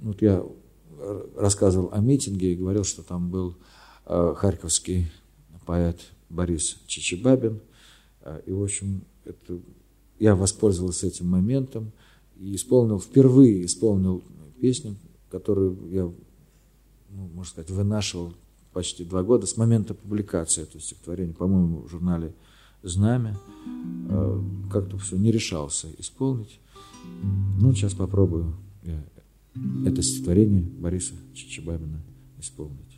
Вот я рассказывал о митинге и говорил, что там был харьковский поэт Борис Чичибабин. И, в общем, я воспользовался этим моментом и впервые исполнил песню, которую я, можно сказать, вынашивал почти 2 года с момента публикации этого стихотворения, по-моему, в журнале «Знамя». Как-то все не решался исполнить. Сейчас попробую это стихотворение Бориса Чичибабина исполнить.